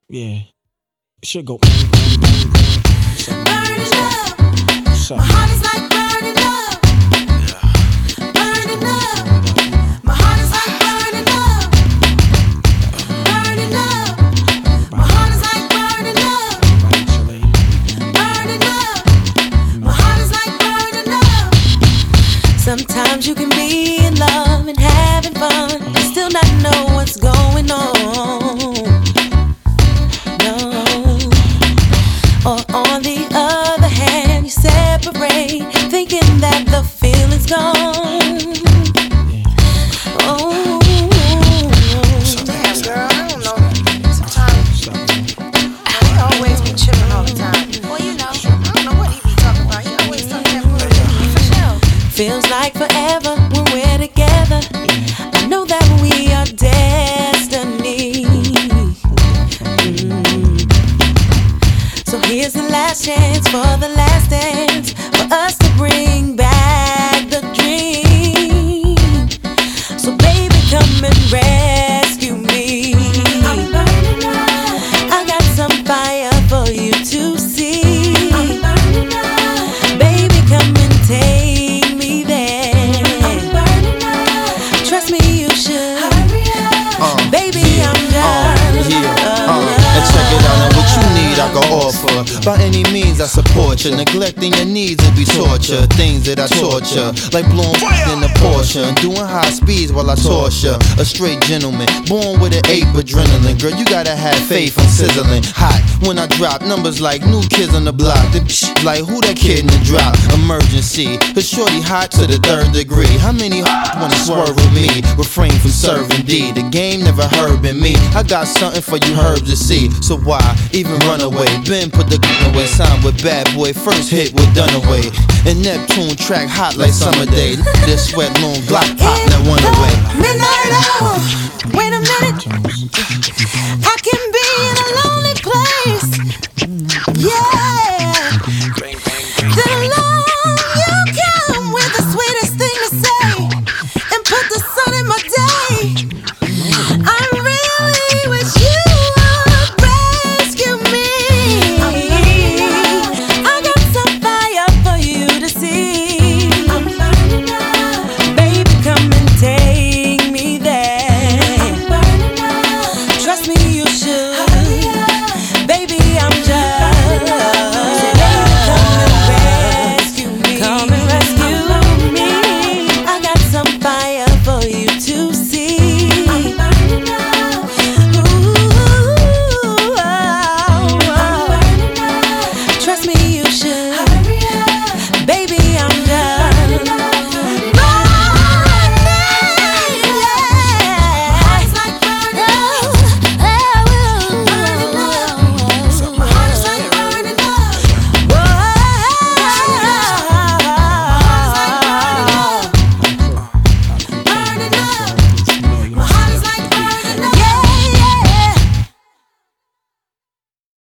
Yeah. Should go. Burning up. My heart is like burning up. Burning up. My heart is like burning up. Burning up. My heart is like burning up. Burning up. My heart is like burning up. Sometimes you can be in love and having fun and still not know what's going on. No. Or on the other hand, you separate, thinking that the feeling's gone. Oh, damn, girl, I don't know. Sometimes he always be chillin' all the time. Well, you know, I don't know what he be talking about. He always talking that bullshit for sure. Feels like forever when we're together. I know that we are destiny. So here's the last chance for the last dance, for us to bring back the dream. So baby, come and rescue me. I'm burning up. I got some fire for you to see. I'm burning up. Baby, come and take me there. I'm burning up. Trust me, you should. Hurry up. Baby, I'm done. And check it out, now what you need I can offer. By any means I support you. Neglecting your needs would be torture. Things that I torture, like blowing in the Porsche and doing high speeds while I torture. A straight gentleman, born with an ape adrenaline. Girl, you gotta have faith, I'm sizzling hot when I drop numbers like new kids on the block. The like who that kid in the drop? Emergency, cause shorty hot to the 3rd degree. How many wanna swerve with me? Refrain from serving D. The game never heard in me. I got something for you herbs to see. So why even run away? Ben put the gun away. Signed with Bad Boy, first hit with Dunaway. And Neptune track hot like summer day. This sweat long block pop that one away. Midnight hour. Wait a minute. I can be